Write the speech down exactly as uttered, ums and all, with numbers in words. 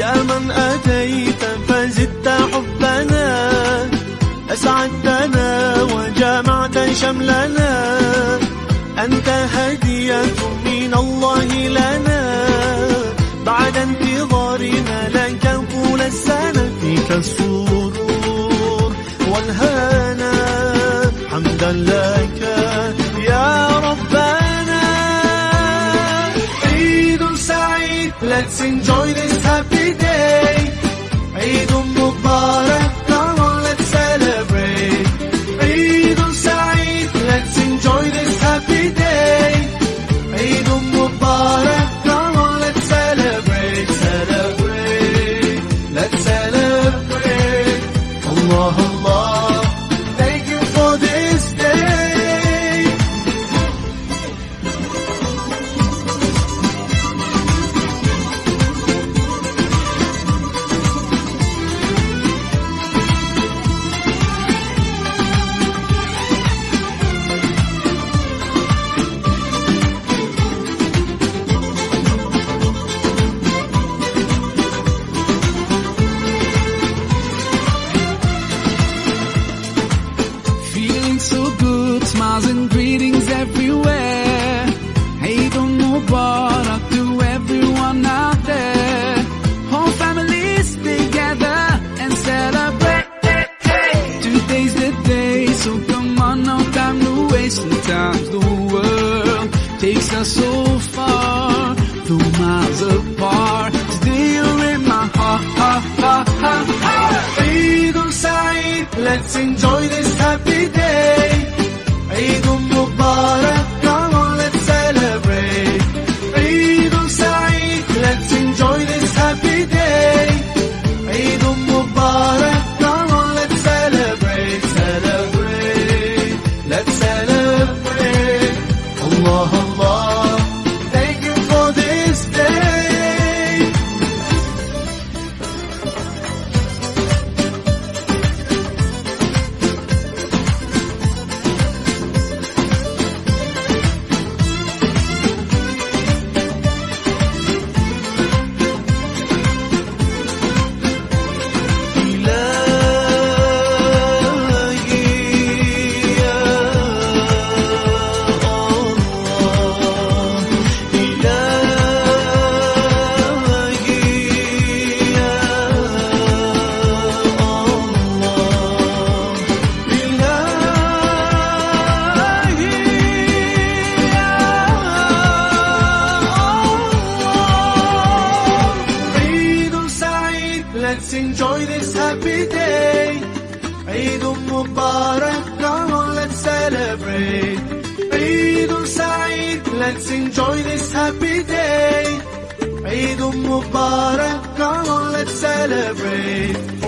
يا من أتيت فزدت حبنا، أسعدتنا وجمعت شملنا، أنت هدية من الله لنا، بعد انتظارنا لك طول السنة، فيك السرور والهنا، حمدا لك يا ربنا. عيد سعيد، let's enjoy this happy day. عيد مبارك، come on let's celebrate. عيد سعيد، let's enjoy this happy day. عيد مبارك، come on let's celebrate, celebrate, let's celebrate. Allah Allah, thank you for this day. So good, smiles and greetings everywhere. Eid Mubarak to everyone out there. Whole families together and celebrate. Today's the day, so come on, no time to waste. Sometimes the world takes us so far, though miles apart. Today you're in my heart, heart, heart, heart, heart. Eid Saeed, let's enjoy this happy day. Eid Mubarak, come on let's celebrate. Eid Saeed, let's enjoy this happy day. Eid Mubarak, come on let's celebrate, celebrate, let's celebrate. Allah Allah, thank you for this day. Let's enjoy this happy day. Eid Mubarak, come on let's celebrate. Eid Saeed, let's enjoy this happy day. Eid Mubarak, come on let's celebrate.